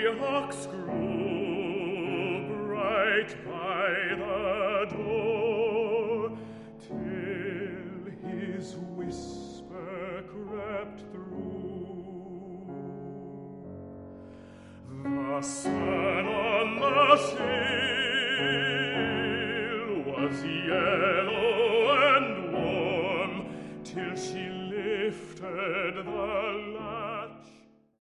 ox grew bright by the door, till his whisper crept through. The sun on the sail was yellow and warm, till she lifted the